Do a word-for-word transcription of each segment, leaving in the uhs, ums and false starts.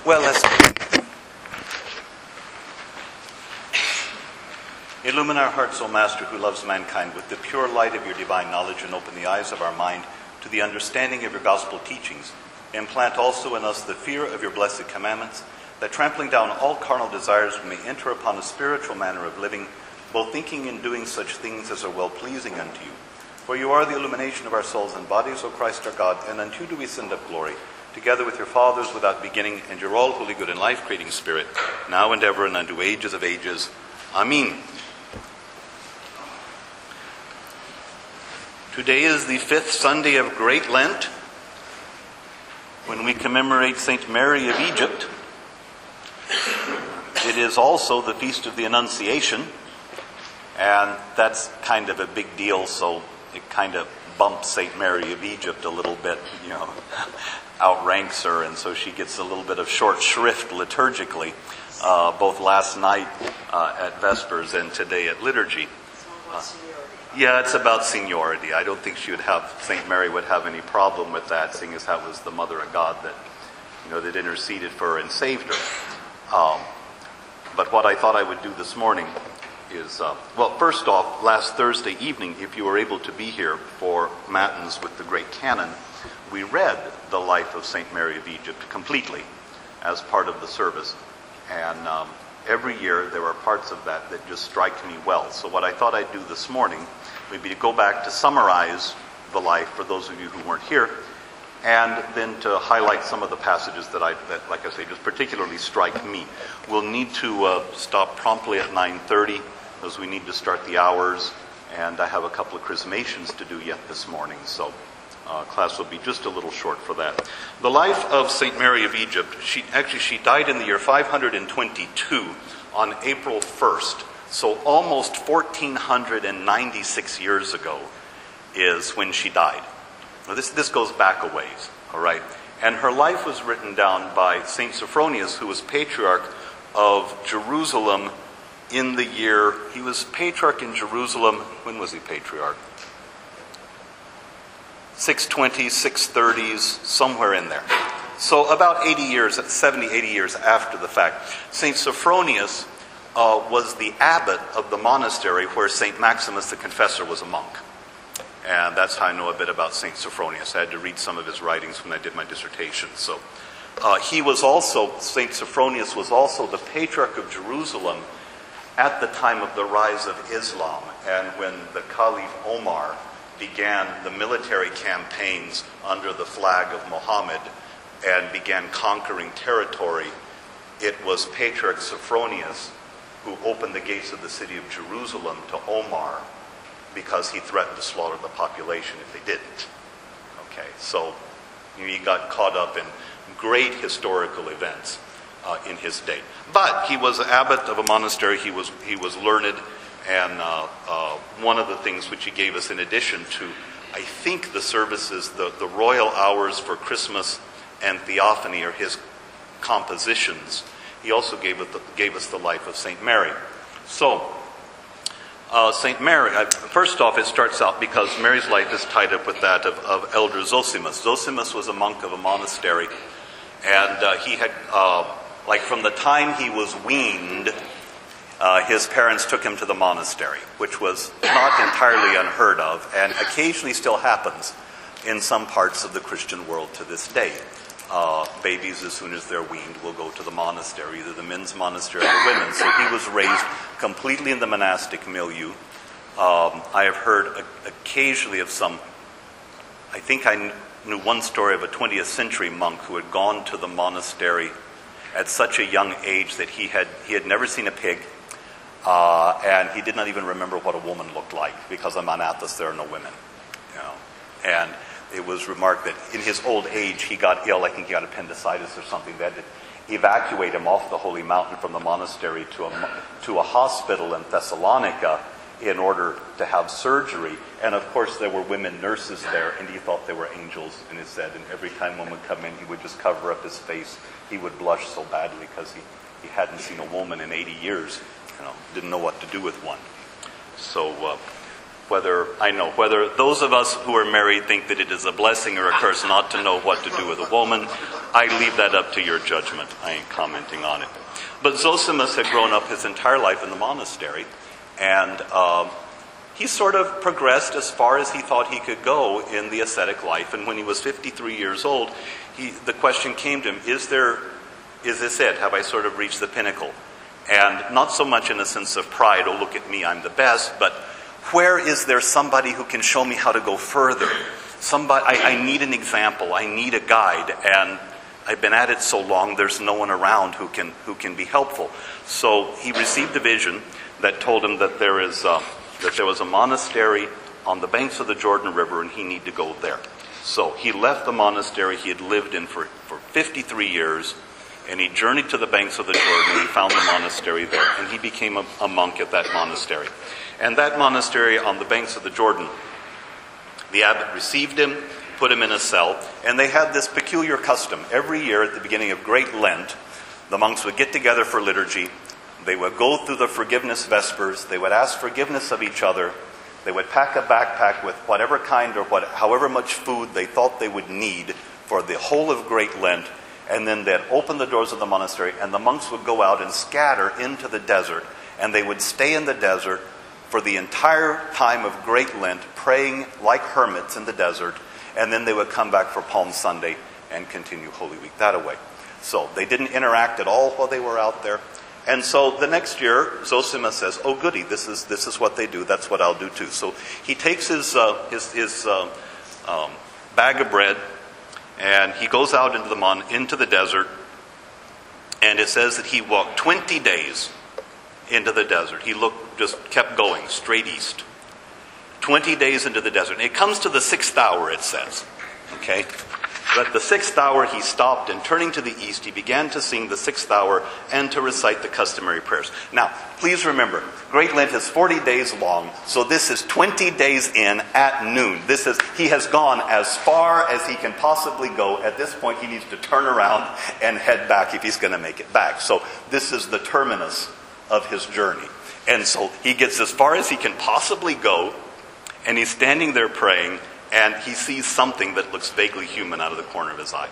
Well, let's illumine our hearts, O Master, who loves mankind, with the pure light of your divine knowledge, and open the eyes of our mind to the understanding of your gospel teachings. Implant also in us the fear of your blessed commandments, that trampling down all carnal desires we may enter upon a spiritual manner of living, both thinking and doing such things as are well-pleasing unto you. For you are the illumination of our souls and bodies, O Christ our God, and unto you do we send up glory, together with your fathers without beginning, and your all holy, good, and life-creating Spirit, now and ever and unto ages of ages. Amen. Today is the fifth Sunday of Great Lent, when we commemorate Saint Mary of Egypt. It is also the Feast of the Annunciation, and that's kind of a big deal, so it kind of bumps Saint Mary of Egypt a little bit, you know, outranks her, and so she gets a little bit of short shrift liturgically, uh, both last night uh, at Vespers and today at Liturgy. Uh, yeah, it's about seniority. I don't think she would have, Saint Mary would have any problem with that, seeing as that was the Mother of God that, you know, that interceded for her and saved her. Um, but what I thought I would do this morning is, uh, well, first off, last Thursday evening, if you were able to be here for Matins with the Great Canon, we read the life of Saint Mary of Egypt completely as part of the service. And um, every year there are parts of that that just strike me well. So what I thought I'd do this morning would be to go back to summarize the life for those of you who weren't here, and then to highlight some of the passages that, I, that like I say, just particularly strike me. We'll need to uh, stop promptly at nine thirty, because we need to start the hours, and I have a couple of chrismations to do yet this morning, so uh, class will be just a little short for that. The life of Saint Mary of Egypt, she actually she died in the year five hundred twenty-two on April first, so almost one thousand four hundred ninety-six years ago is when she died. Now this, this goes back a ways, all right? And her life was written down by Saint Sophronius, who was patriarch of Jerusalem in the year, he was patriarch in Jerusalem, when was he patriarch? six twenties, six thirties, somewhere in there. So about eighty years, seventy, eighty years after the fact. Saint Sophronius uh, was the abbot of the monastery where Saint Maximus the Confessor was a monk. And that's how I know a bit about Saint Sophronius. I had to read some of his writings when I did my dissertation. So uh, he was also, Saint Sophronius was also the patriarch of Jerusalem at the time of the rise of Islam, and when the Caliph Omar began the military campaigns under the flag of Muhammad and began conquering territory, it was Patriarch Sophronius who opened the gates of the city of Jerusalem to Omar, because he threatened to slaughter the population if they didn't. Okay, so you know, he got caught up in great historical events uh, in his day. But he was an abbot of a monastery. He was he was learned, and uh, uh, one of the things which he gave us in addition to, I think, the services, the, the royal hours for Christmas and Theophany are his compositions. He also gave, it the, gave us the life of Saint Mary. So, Uh, Saint Mary, uh, first off, it starts out because Mary's life is tied up with that of, of Elder Zosimus. Zosimus was a monk of a monastery, and uh, he had, uh, like from the time he was weaned, uh, his parents took him to the monastery, which was not entirely unheard of, and occasionally still happens in some parts of the Christian world to this day. Uh, babies, as soon as they're weaned, will go to the monastery, either the men's monastery or the women's. So he was raised completely in the monastic milieu. Um, I have heard occasionally of some, I think I knew one story of a twentieth century monk who had gone to the monastery at such a young age that he had he had never seen a pig, uh, and he did not even remember what a woman looked like, because on Athos there are no women. You know, and it was remarked that in his old age he got ill. I think he got appendicitis or something. They had to evacuate him off the holy mountain from the monastery to a, to a hospital in Thessalonica in order to have surgery. And of course there were women nurses there, and he thought they were angels, and it said, and every time one would come in he would just cover up his face. He would blush so badly because he, he hadn't seen a woman in eighty years. You know, didn't know what to do with one. So uh, whether, I know, whether those of us who are married think that it is a blessing or a curse not to know what to do with a woman, I leave that up to your judgment. I ain't commenting on it. But Zosimus had grown up his entire life in the monastery, and um, he sort of progressed as far as he thought he could go in the ascetic life. And when he was fifty-three years old, he, the question came to him, is there, is this it? Have I sort of reached the pinnacle? And not so much in a sense of pride, oh, look at me, I'm the best, but where is there somebody who can show me how to go further? Somebody, I, I need an example, I need a guide, and I've been at it so long, there's no one around who can who can be helpful. So he received a vision that told him that there is uh, that there was a monastery on the banks of the Jordan River, and he needed to go there. So he left the monastery he had lived in for, for fifty-three years, and he journeyed to the banks of the Jordan, and he found the monastery there, and he became a, a monk at that monastery. And that monastery on the banks of the Jordan, the abbot received him, put him in a cell, and they had this peculiar custom. Every year at the beginning of Great Lent, the monks would get together for liturgy. They would go through the forgiveness vespers. They would ask forgiveness of each other. They would pack a backpack with whatever kind or what, however much food they thought they would need for the whole of Great Lent. And then they'd open the doors of the monastery, and the monks would go out and scatter into the desert. And they would stay in the desert for the entire time of Great Lent, praying like hermits in the desert. And then they would come back for Palm Sunday and continue Holy Week that away. So they didn't interact at all while they were out there. And so the next year, Zosimus says, oh goody, this is this is what they do, that's what I'll do too. So he takes his, uh, his, his uh, um, bag of bread, and he goes out into the, mon- into the desert, and it says that he walked twenty days into the desert. He looked, just kept going straight east. twenty days into the desert. And it comes to the sixth hour, it says. Okay? But at the sixth hour he stopped, and turning to the east, he began to sing the sixth hour and to recite the customary prayers. Now, please remember, Great Lent is forty days long, so this is twenty days in at noon. This is, he has gone as far as he can possibly go. At this point, he needs to turn around and head back if he's going to make it back. So this is the terminus of his journey. And so he gets as far as he can possibly go, and he's standing there praying, and he sees something that looks vaguely human out of the corner of his eye.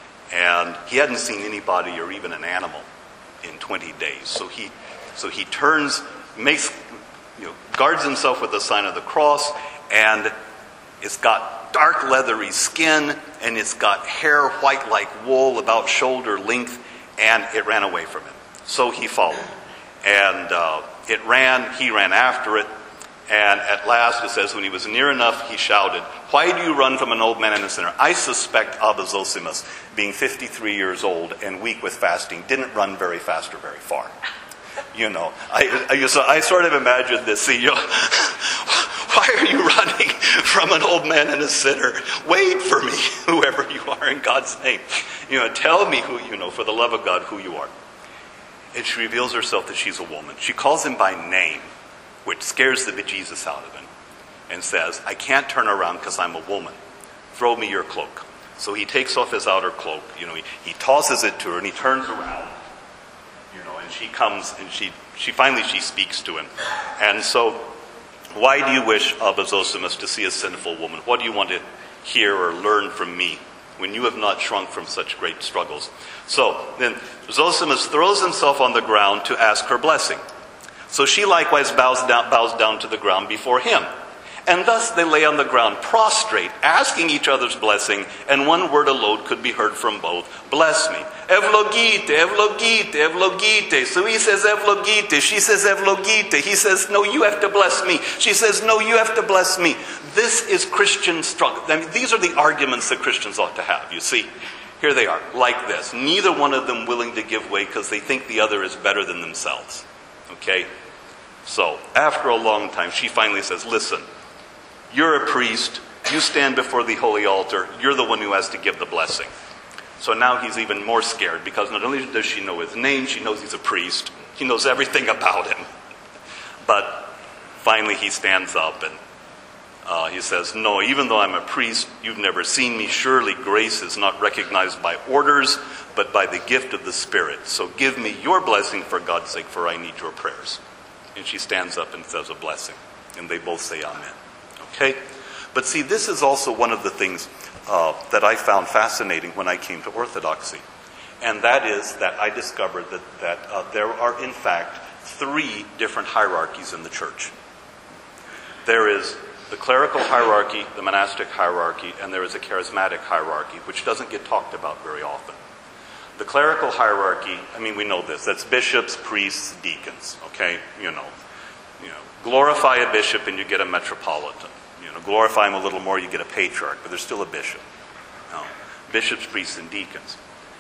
And he hadn't seen anybody or even an animal in twenty days. So he so he turns, makes, you know, guards himself with the sign of the cross, and it's got dark leathery skin, and it's got hair white like wool about shoulder length, and it ran away from him. So he followed. And uh, it ran, he ran after it. And at last, it says, when he was near enough, he shouted, why do you run from an old man and a sinner? I suspect Abba Zosimus, being fifty-three years old and weak with fasting, didn't run very fast or very far. You know, I, I, so I sort of imagined this. See, you know, why are you running from an old man and a sinner? Wait for me, whoever you are, in God's name. You know, tell me who you know, for the love of God, who you are. And she reveals herself that she's a woman. She calls him by name, which scares the bejesus out of him, and says, I can't turn around because I'm a woman. Throw me your cloak. So he takes off his outer cloak. You know, he, he tosses it to her, and he turns around. You know, and she comes, and she, she finally she speaks to him. And so, why do you wish, Abba Zosimus, to see a sinful woman? What do you want to hear or learn from me when you have not shrunk from such great struggles? So then Zosimus throws himself on the ground to ask her blessing. So she likewise bows down, bows down to the ground before him. And thus they lay on the ground prostrate, asking each other's blessing, and one word alone could be heard from both. Bless me. Evlogite, evlogite, evlogite. So he says evlogite, she says evlogite. He says, no, you have to bless me. She says, no, you have to bless me. This is Christian struggle. I mean, these are the arguments that Christians ought to have, you see. Here they are, like this. Neither one of them willing to give way because they think the other is better than themselves. Okay? So, after a long time, she finally says, listen, you're a priest, you stand before the holy altar, you're the one who has to give the blessing. So now he's even more scared, because not only does she know his name, she knows he's a priest, he knows everything about him. But finally he stands up and uh, he says, no, even though I'm a priest, you've never seen me. Surely grace is not recognized by orders, but by the gift of the Spirit. So give me your blessing for God's sake, for I need your prayers. And she stands up and says a blessing. And they both say amen. Okay? But see, this is also one of the things uh, that I found fascinating when I came to Orthodoxy. And that is that I discovered that, that uh, there are, in fact, three different hierarchies in the church. There is the clerical hierarchy, the monastic hierarchy, and there is a charismatic hierarchy, which doesn't get talked about very often. The clerical hierarchy, I mean, we know this. That's bishops, priests, deacons, okay? You know, you know, glorify a bishop and you get a metropolitan. You know, glorify him a little more, you get a patriarch, but there's still a bishop. You know, bishops, priests, and deacons.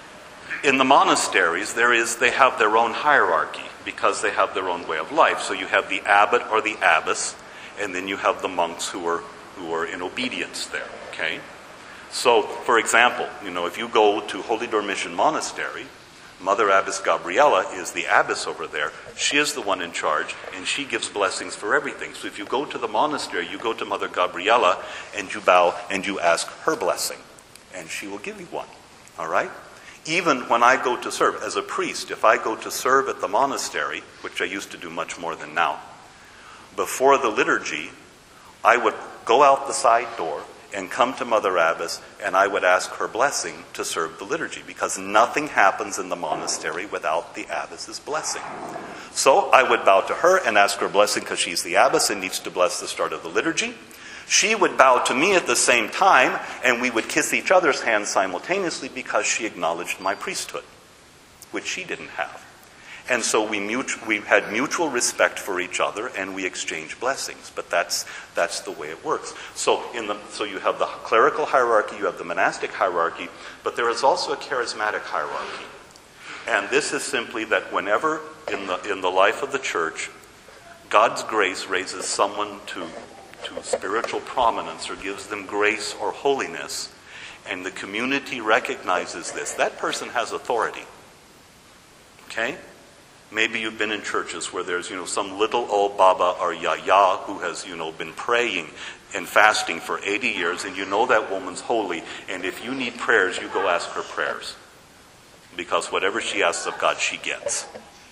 In the monasteries, there is, they have their own hierarchy because they have their own way of life. So you have the abbot or the abbess, and then you have the monks who are who are in obedience there, okay? So, for example, you know, if you go to Holy Dormition Monastery, Mother Abbess Gabriella is the abbess over there. She is the one in charge, and she gives blessings for everything. So if you go to the monastery, you go to Mother Gabriella, and you bow, and you ask her blessing, and she will give you one, all right? Even when I go to serve, as a priest, if I go to serve at the monastery, which I used to do much more than now, before the liturgy, I would go out the side door and come to Mother Abbess, and I would ask her blessing to serve the liturgy, because nothing happens in the monastery without the abbess's blessing. So I would bow to her and ask her blessing because she's the abbess and needs to bless the start of the liturgy. She would bow to me at the same time, and we would kiss each other's hands simultaneously because she acknowledged my priesthood, which she didn't have. And so we mutu- we had mutual respect for each other, and we exchanged blessings. But that's that's the way it works. So in the so you have the clerical hierarchy, you have the monastic hierarchy, but there is also a charismatic hierarchy. And this is simply that whenever in the in the life of the church, God's grace raises someone to to spiritual prominence or gives them grace or holiness, and the community recognizes this, that person has authority. Okay? Maybe you've been in churches where there's, you know, some little old Baba or Yaya who has, you know, been praying and fasting for eighty years, and you know that woman's holy, and if you need prayers, you go ask her prayers. Because whatever she asks of God, she gets.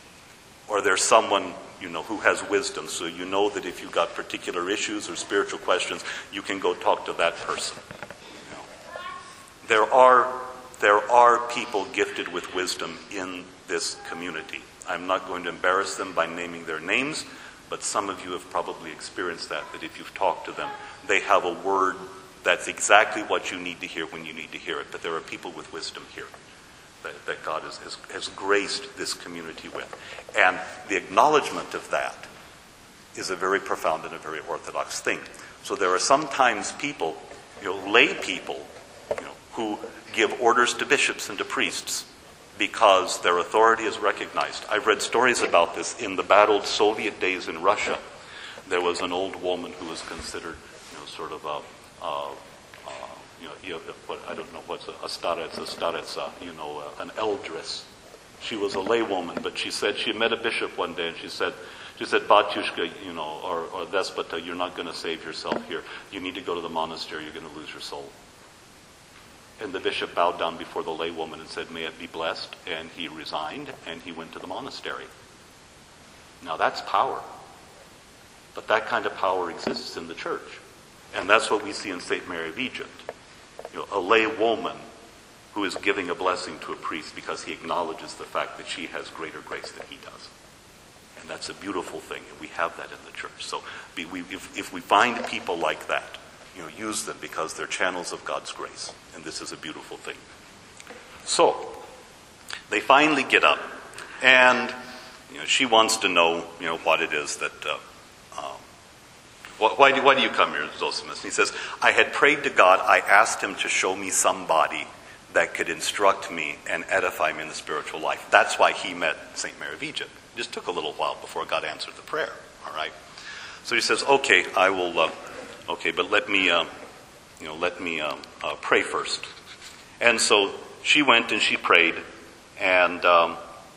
Or there's someone, you know, who has wisdom, so you know that if you've got particular issues or spiritual questions, you can go talk to that person. You know. There are, there are people gifted with wisdom in this community. I'm not going to embarrass them by naming their names, but some of you have probably experienced that, that if you've talked to them, they have a word that's exactly what you need to hear when you need to hear it. But there are people with wisdom here that, that God has, has, has graced this community with. And the acknowledgement of that is a very profound and a very orthodox thing. So there are sometimes people, you know, lay people, you know, who give orders to bishops and to priests because their authority is recognized. I've read stories about this in the battled Soviet days in Russia. There was an old woman who was considered, you know, sort of a, uh, uh, you know, you know what, I don't know what's a, a starets, a staretsa, you know, uh, an eldress. She was a laywoman, but she said she met a bishop one day, and she said, she said, Batyushka, you know, or, or Despota, you're not going to save yourself here. You need to go to the monastery. You're going to lose your soul. And the bishop bowed down before the laywoman and said, may it be blessed. And he resigned, and he went to the monastery. Now that's power. But that kind of power exists in the church. And that's what we see in Saint Mary of Egypt. You know, a laywoman who is giving a blessing to a priest because he acknowledges the fact that she has greater grace than he does. And that's a beautiful thing, and we have that in the church. So we, we, if, if we find people like that, you know, use them because they're channels of God's grace. And this is a beautiful thing. So, they finally get up, and you know, she wants to know, you know, what it is that, uh, um, wh- why, do, why do you come here, Zosimus? And he says, I had prayed to God, I asked him to show me somebody that could instruct me and edify me in the spiritual life. That's why he met Saint Mary of Egypt. It just took a little while before God answered the prayer, all right? So he says, okay, I will... Uh, Okay, but let me, uh, you know, let me um, uh, pray first. And so she went and she prayed, and um,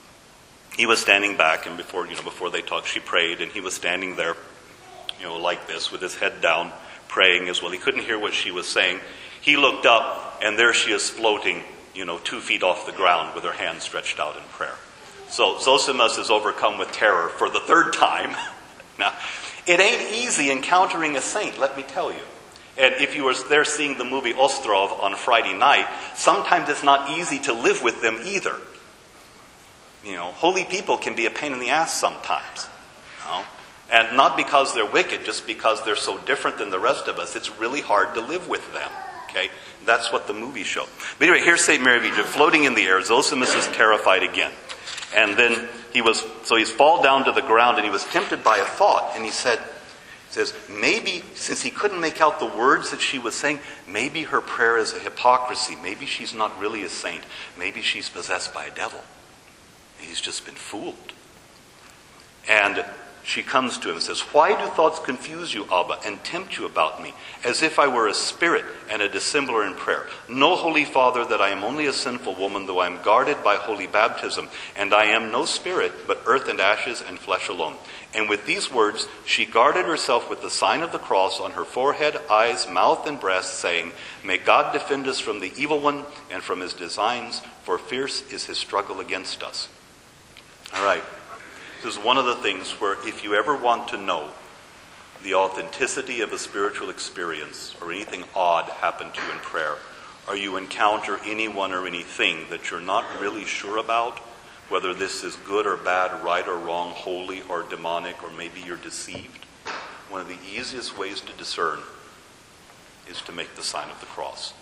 he was standing back. And before, you know, before they talked, she prayed, and he was standing there, you know, like this, with his head down, praying as well. He couldn't hear what she was saying. He looked up, and there she is floating, you know, two feet off the ground with her hands stretched out in prayer. So Zosimus is overcome with terror for the third time. Now. It ain't easy encountering a saint, let me tell you. And if you were there seeing the movie Ostrov on Friday night, sometimes it's not easy to live with them either. You know, holy people can be a pain in the ass sometimes. You know? And not because they're wicked, just because they're so different than the rest of us. It's really hard to live with them. Okay? That's what the movie showed. But anyway, here's Saint Mary of Egypt floating in the air. Zosimus is terrified again. And then he was, so he's fall down to the ground, and he was tempted by a thought. And he said, he says, maybe, since he couldn't make out the words that she was saying, maybe her prayer is a hypocrisy. Maybe she's not really a saint. Maybe she's possessed by a devil. He's just been fooled. And she comes to him and says, why do thoughts confuse you, Abba, and tempt you about me, as if I were a spirit and a dissembler in prayer? Know, Holy Father, that I am only a sinful woman, though I am guarded by holy baptism, and I am no spirit, but earth and ashes and flesh alone. And with these words, she guarded herself with the sign of the cross on her forehead, eyes, mouth, and breast, saying, may God defend us from the evil one and from his designs, for fierce is his struggle against us. All right. This is one of the things where if you ever want to know the authenticity of a spiritual experience or anything odd happen to you in prayer, or you encounter anyone or anything that you're not really sure about, whether this is good or bad, right or wrong, holy or demonic, or maybe you're deceived, one of the easiest ways to discern is to make the sign of the cross.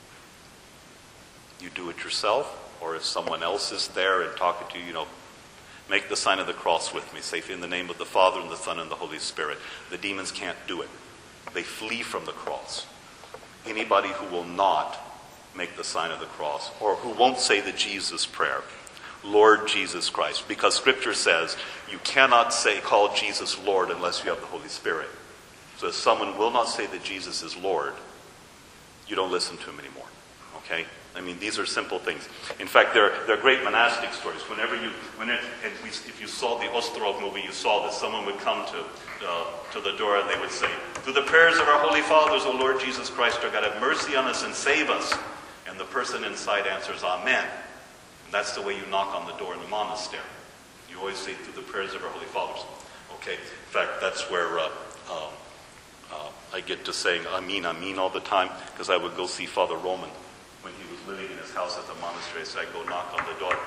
You do it yourself, or if someone else is there and talking to you, you know, make the sign of the cross with me. Say, in the name of the Father, and the Son, and the Holy Spirit. The demons can't do it. They flee from the cross. Anybody who will not make the sign of the cross, or who won't say the Jesus prayer, Lord Jesus Christ, because Scripture says you cannot say, call Jesus Lord unless you have the Holy Spirit. So if someone will not say that Jesus is Lord, you don't listen to him anymore. Okay? I mean, these are simple things. In fact, they're, they're great monastic stories. Whenever you, when it, and we, if you saw the Ostrov movie, you saw that someone would come to, uh, to the door and they would say, through the prayers of our holy fathers, O Lord Jesus Christ, our God, have mercy on us and save us. And the person inside answers, Amen. And that's the way you knock on the door in the monastery. You always say, through the prayers of our holy fathers. Okay, in fact, that's where uh, um, uh, I get to saying Amen, Amen all the time, because I would go see Father Roman when he was living in his house at the monastery. So I go knock on the door.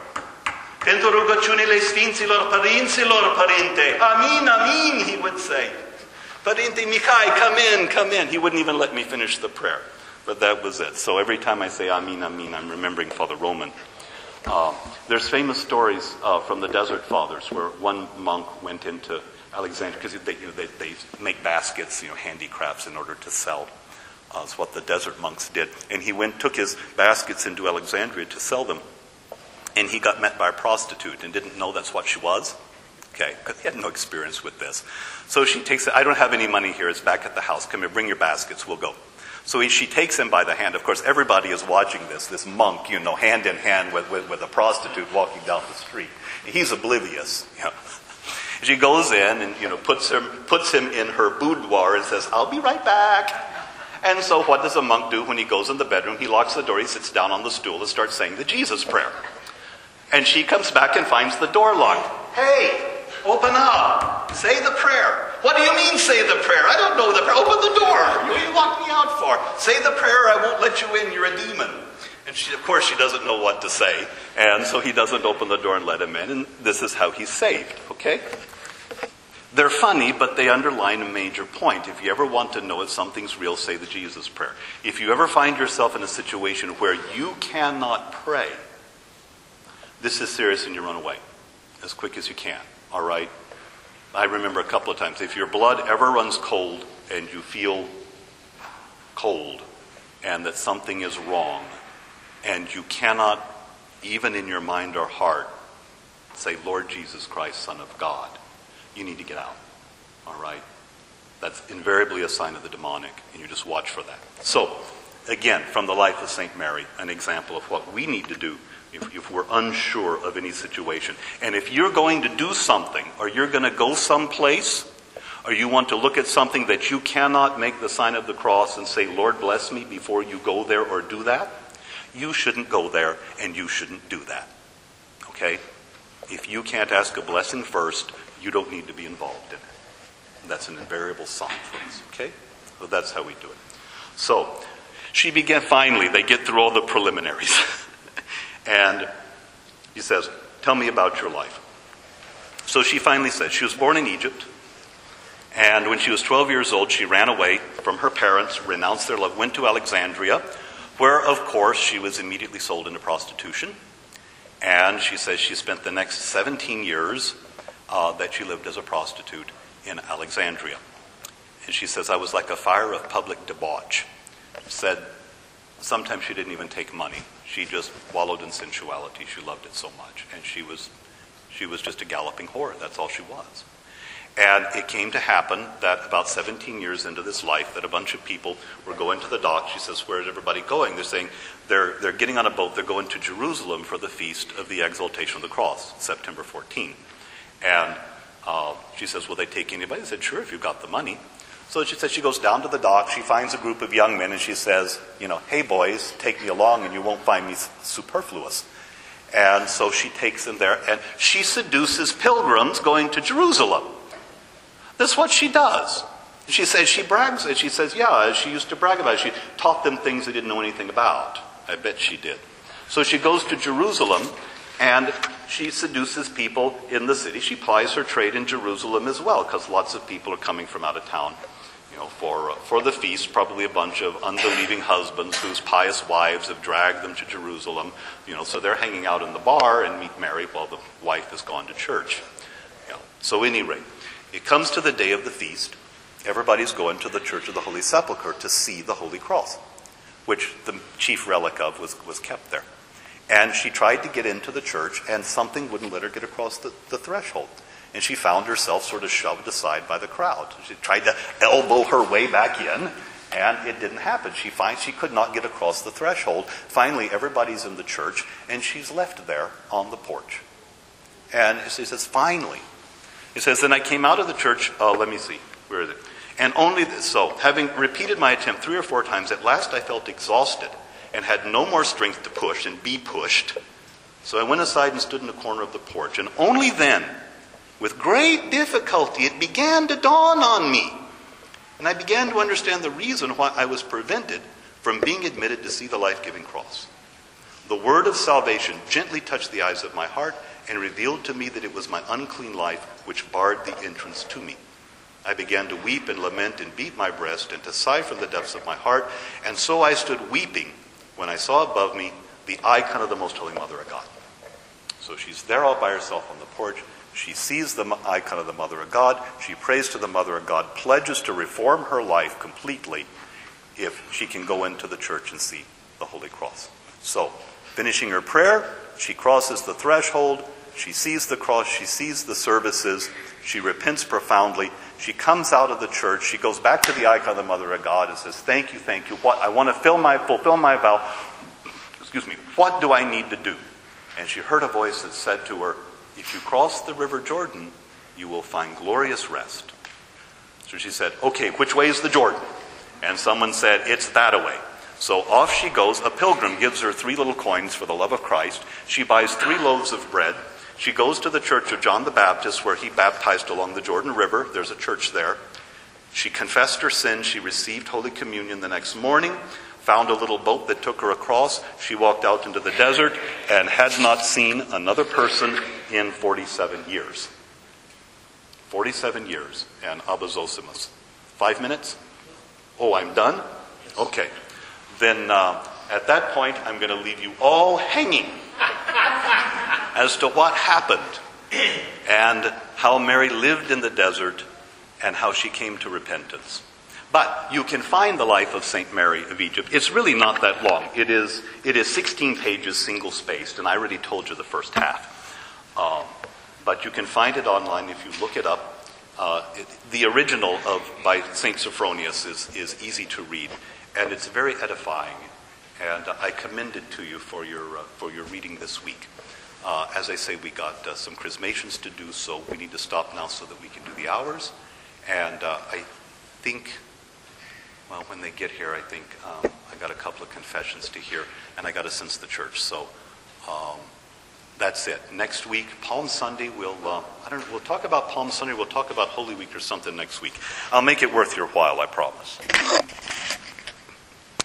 Amen, Amen, he would say. Parente Michai, come in, come in. He wouldn't even let me finish the prayer. But that was it. So every time I say Amen, Amen, I'm remembering Father Roman. Uh, there's famous stories uh, from the Desert Fathers where one monk went into Alexandria, because they, you know, they, they make baskets, you know, handicrafts in order to sell. Uh, that's what the desert monks did. And he went, took his baskets into Alexandria to sell them. And he got met by a prostitute and didn't know that's what she was. Okay, because he had no experience with this. So she takes it, I don't have any money here, it's back at the house. Come here, bring your baskets, we'll go. So he, she takes him by the hand. Of course, everybody is watching this, this monk, you know, hand in hand with, with, with a prostitute walking down the street. And he's oblivious, you know. She goes in and, you know, puts him, puts him in her boudoir and says, I'll be right back. And so what does a monk do when he goes in the bedroom? He locks the door, he sits down on the stool and starts saying the Jesus prayer. And she comes back and finds the door locked. Hey, open up. Say the prayer. What do you mean say the prayer? I don't know the prayer. Open the door. What do you lock me out for? Say the prayer, I won't let you in. You're a demon. And she, of course she doesn't know what to say. And so he doesn't open the door and let him in. And this is how he's saved. Okay? They're funny, but they underline a major point. If you ever want to know if something's real, say the Jesus prayer. If you ever find yourself in a situation where you cannot pray, this is serious and you run away as quick as you can. All right? I remember a couple of times. If your blood ever runs cold and you feel cold and that something is wrong and you cannot, even in your mind or heart, say, Lord Jesus Christ, Son of God, you need to get out. All right? That's invariably a sign of the demonic, and you just watch for that. So, again, from the life of Saint Mary, an example of what we need to do if, if we're unsure of any situation. And if you're going to do something, or you're going to go someplace, or you want to look at something that you cannot make the sign of the cross and say, Lord, bless me, before you go there or do that, you shouldn't go there, and you shouldn't do that. Okay? If you can't ask a blessing first, you don't need to be involved in it. That's an invariable sign for us, okay? So that's how we do it. So she began, finally, they get through all the preliminaries. And he says, tell me about your life. So she finally says, she was born in Egypt. And when she was twelve years old, she ran away from her parents, renounced their love, went to Alexandria, where, of course, she was immediately sold into prostitution. And she says she spent the next seventeen years uh, that she lived as a prostitute in Alexandria. And she says, I was like a fire of public debauch. She said sometimes she didn't even take money. She just wallowed in sensuality. She loved it so much. And she was, she was just a galloping whore. That's all she was. And it came to happen that about seventeen years into this life, that a bunch of people were going to the dock. She says, where is everybody going? They're saying they're, they're getting on a boat. They're going to Jerusalem for the Feast of the Exaltation of the Cross, September fourteenth. And uh, she says, will they take anybody? They said, sure, if you've got the money. So she says she goes down to the dock. She finds a group of young men, and she says, you know, hey, boys, take me along, and you won't find me superfluous. And so she takes them there, and she seduces pilgrims going to Jerusalem. That's what she does. She says she brags, and she says, yeah, she used to brag about it. She taught them things they didn't know anything about. I bet she did. So she goes to Jerusalem, and she seduces people in the city. She plies her trade in Jerusalem as well, because lots of people are coming from out of town, you know, for, uh, for the feast. Probably a bunch of unbelieving husbands whose pious wives have dragged them to Jerusalem. You know, so they're hanging out in the bar and meet Mary while the wife has gone to church. You know, so at any rate, it comes to the day of the feast. Everybody's going to the Church of the Holy Sepulchre to see the Holy Cross, which the chief relic of was, was kept there. And she tried to get into the church, and something wouldn't let her get across the, the threshold. And she found herself sort of shoved aside by the crowd. She tried to elbow her way back in, and it didn't happen. She finds she could not get across the threshold. Finally, everybody's in the church, and she's left there on the porch. And she says, finally. He says, then I came out of the church, uh, let me see, where is it? And only this, so, having repeated my attempt three or four times, at last I felt exhausted and had no more strength to push and be pushed. So I went aside and stood in the corner of the porch. And only then, with great difficulty, it began to dawn on me. And I began to understand the reason why I was prevented from being admitted to see the life-giving cross. The word of salvation gently touched the eyes of my heart and revealed to me that it was my unclean life which barred the entrance to me. I began to weep and lament and beat my breast and to sigh from the depths of my heart. And so I stood weeping when I saw above me the icon of the Most Holy Mother of God. So she's there all by herself on the porch. She sees the icon of the Mother of God. She prays to the Mother of God, pledges to reform her life completely if she can go into the church and see the Holy Cross. So, finishing her prayer, she crosses the threshold. She sees the cross. She sees the services. She repents profoundly. She comes out of the church. She goes back to the icon of the Mother of God and says, thank you, thank you. What I want to fill my, fulfill my vow. Excuse me. What do I need to do? And she heard a voice that said to her, if you cross the river Jordan, you will find glorious rest. So she said, okay, which way is the Jordan? And someone said, it's that way. So off she goes. A pilgrim gives her three little coins for the love of Christ. She buys three loaves of bread. She goes to the church of John the Baptist, where he baptized along the Jordan River. There's a church there. She confessed her sin. She received Holy Communion the next morning, found a little boat that took her across. She walked out into the desert and had not seen another person in forty-seven years. forty-seven years. And Abba Zosimus. Five minutes? Oh, I'm done? Okay. Then uh, at that point, I'm going to leave you all hanging as to what happened and how Mary lived in the desert and how she came to repentance. But you can find the life of Saint Mary of Egypt. It's really not that long. It is it is sixteen pages, single-spaced, and I already told you the first half. Um, but you can find it online if you look it up. Uh, it, the original of by Saint Sophronius is, is easy to read, and it's very edifying. And uh, I commend it to you for your uh, for your reading this week. Uh, as I say, we got uh, some chrismations to do, so we need to stop now so that we can do the hours. And uh, I think, well, when they get here, I think um, I got a couple of confessions to hear, and I got to sense the church. So um, that's it. Next week, Palm Sunday, we'll uh, I don't know, we'll talk about Palm Sunday. We'll talk about Holy Week or something next week. I'll make it worth your while, I promise.